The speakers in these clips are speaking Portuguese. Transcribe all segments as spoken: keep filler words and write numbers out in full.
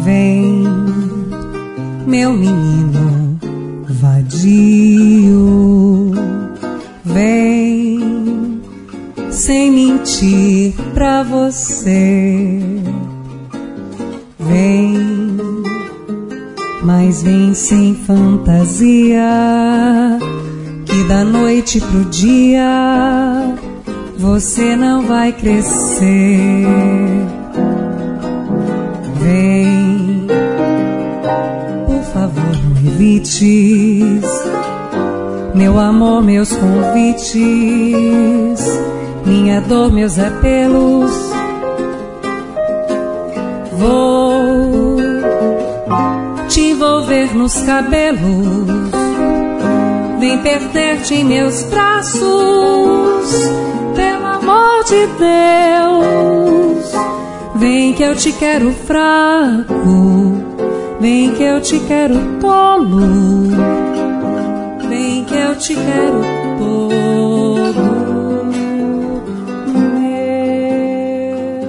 Vem, meu menino vadio, vem, sem mentir pra você. Vem, mas vem sem fantasia, que da noite pro dia você não vai crescer. Vem, por favor, não evites, meu amor, meus convites, minha dor, meus apelos. Vou te envolver nos cabelos, vem perder-te em meus braços, pelo amor de Deus. Vem que eu te quero fraco, vem que eu te quero tolo, vem que eu te quero todo meu.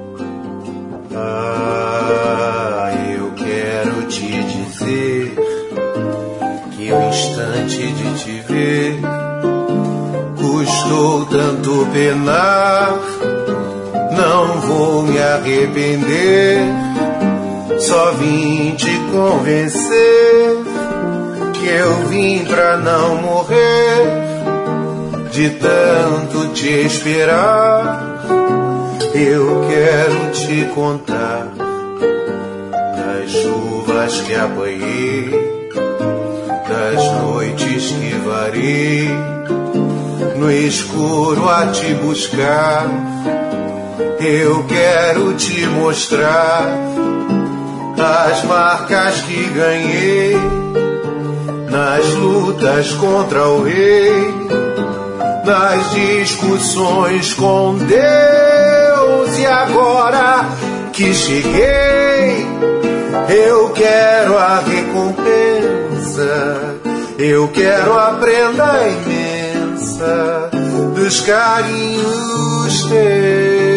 Ah, eu quero te dizer que o instante de te ver custou tanto penar. Não vou me arrepender, só vim te convencer que eu vim pra não morrer de tanto te esperar. Eu quero te contar das chuvas que apanhei, das noites que varei no escuro a te buscar. Eu quero te mostrar as marcas que ganhei nas lutas contra o rei, nas discussões com Deus. E agora que cheguei, eu quero a recompensa, eu quero a prenda imensa dos carinhos teus.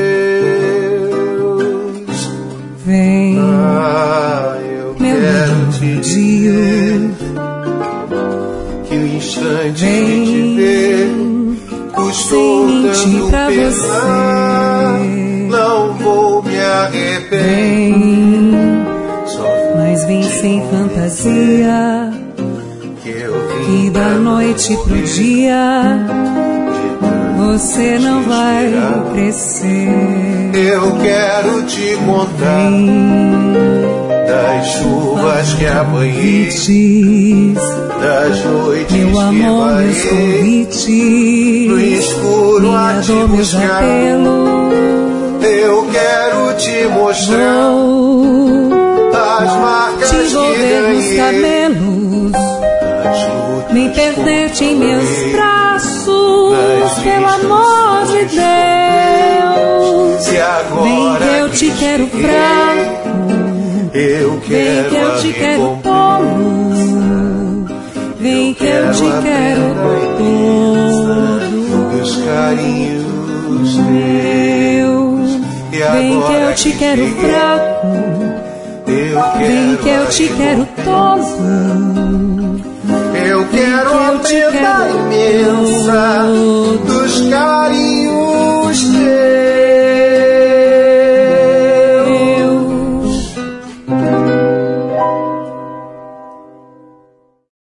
Vem, ah, eu meu quero te dizer que o instante vem, de te ver custou tanto pra penar. você. Não vou me arrepender, Vem, só mas vem sem fantasia, que eu vim que da noite pro dia você não vai crescer. Eu quero te contar das chuvas que apanhei, das noites meu amor, que meus varei convites, no escuro a te dor, meus buscar. apelos. Eu quero te mostrar Vou as marcas te que envolver nos ganhei, cabelos, vem perder-te em meus braços, pelo amor de Deus. Vem que eu te quero fraco, eu vem que eu te quero tolo, vem que eu te quero todo dos carinhos meu. Vem que eu te quero fraco, vem que eu te quero tolo, eu quero a prenda imensa dos carinhos teus.